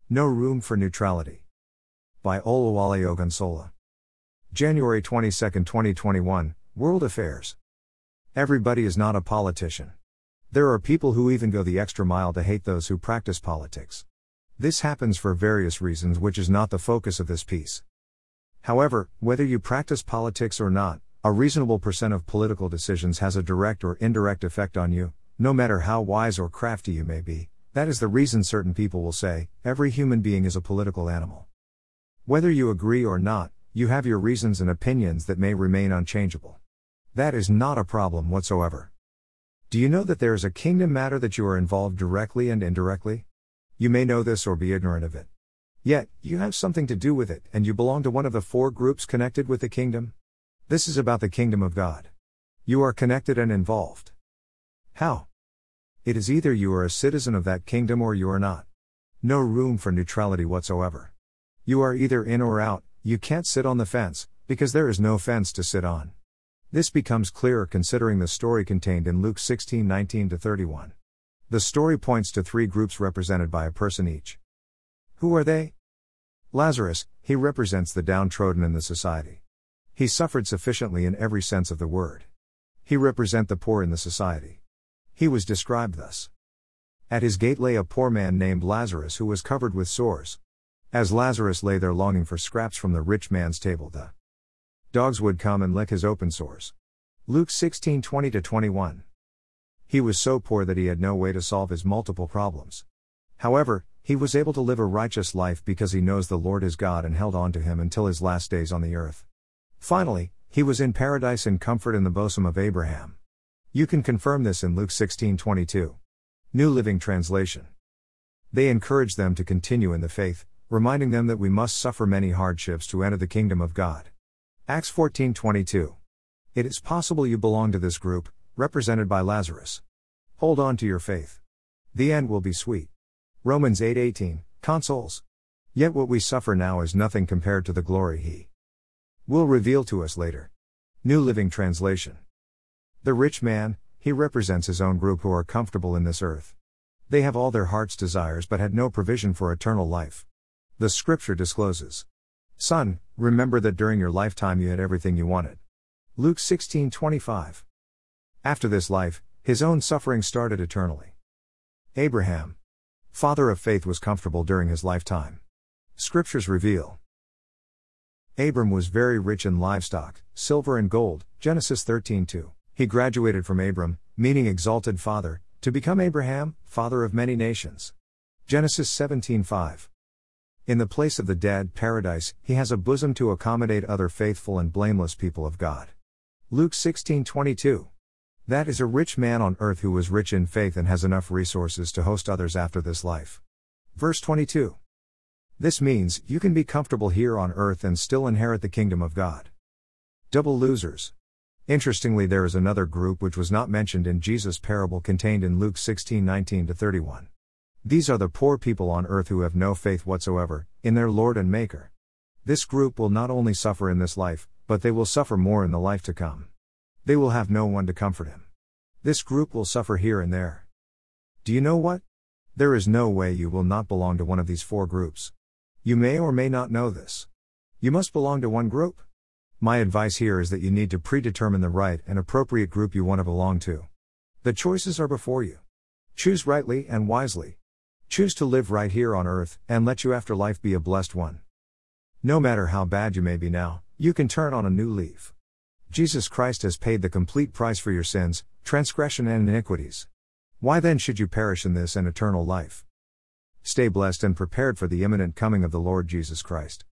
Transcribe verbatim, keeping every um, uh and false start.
No Room for Neutrality. By Olawale Ogunsola. January twenty-second, twenty twenty-one, World Affairs. Everybody is not a politician. There are people who even go the extra mile to hate those who practice politics. This happens for various reasons, which is not the focus of this piece. However, whether you practice politics or not, a reasonable percent of political decisions has a direct or indirect effect on you, no matter how wise or crafty you may be. That is the reason certain people will say, every human being is a political animal. Whether you agree or not, you have your reasons and opinions that may remain unchangeable. That is not a problem whatsoever. Do you know that there is a kingdom matter that you are involved directly and indirectly? You may know this or be ignorant of it. Yet, you have something to do with it, and you belong to one of the four groups connected with the kingdom. This is about the kingdom of God. You are connected and involved. How? It is either you are a citizen of that kingdom or you are not. No room for neutrality whatsoever. You are either in or out. You can't sit on the fence, because there is no fence to sit on. This becomes clearer considering the story contained in Luke sixteen nineteen to thirty-one. The story points to three groups represented by a person each. Who are they? Lazarus, he represents the downtrodden in the society. He suffered sufficiently in every sense of the word. He represents the poor in the society. He was described thus. At his gate lay a poor man named Lazarus who was covered with sores. As Lazarus lay there longing for scraps from the rich man's table, the dogs would come and lick his open sores. Luke sixteen twenty to twenty-one. He was so poor that he had no way to solve his multiple problems. However, he was able to live a righteous life because he knows the Lord is God and held on to him until his last days on the earth. Finally, he was in paradise in comfort in the bosom of Abraham. You can confirm this in Luke sixteen twenty-two. New Living Translation. They encouraged them to continue in the faith, reminding them that we must suffer many hardships to enter the kingdom of God. Acts fourteen twenty-two. It is possible you belong to this group, represented by Lazarus. Hold on to your faith. The end will be sweet. Romans eight eighteen, consoles. Yet what we suffer now is nothing compared to the glory He will reveal to us later. New Living Translation. The rich man, he represents his own group who are comfortable in this earth. They have all their heart's desires but had no provision for eternal life. The scripture discloses. Son, remember that during your lifetime you had everything you wanted. Luke sixteen twenty-five. After this life, his own suffering started eternally. Abraham, father of faith, was comfortable during his lifetime. Scriptures reveal. Abram was very rich in livestock, silver and gold, Genesis thirteen two. He graduated from Abram, meaning exalted father, to become Abraham, father of many nations. Genesis seventeen five. In the place of the dead, paradise, he has a bosom to accommodate other faithful and blameless people of God. Luke sixteen twenty-two. That is a rich man on earth who was rich in faith and has enough resources to host others after this life. Verse twenty-two. This means, you can be comfortable here on earth and still inherit the kingdom of God. Double losers. Interestingly, there is another group which was not mentioned in Jesus' parable contained in Luke sixteen nineteen to thirty-one. These are the poor people on earth who have no faith whatsoever in their Lord and Maker. This group will not only suffer in this life, but they will suffer more in the life to come. They will have no one to comfort him. This group will suffer here and there. Do you know what? There is no way you will not belong to one of these four groups. You may or may not know this. You must belong to one group. My advice here is that you need to predetermine the right and appropriate group you want to belong to. The choices are before you. Choose rightly and wisely. Choose to live right here on earth, and let your afterlife be a blessed one. No matter how bad you may be now, you can turn on a new leaf. Jesus Christ has paid the complete price for your sins, transgression and iniquities. Why then should you perish in this and eternal life? Stay blessed and prepared for the imminent coming of the Lord Jesus Christ.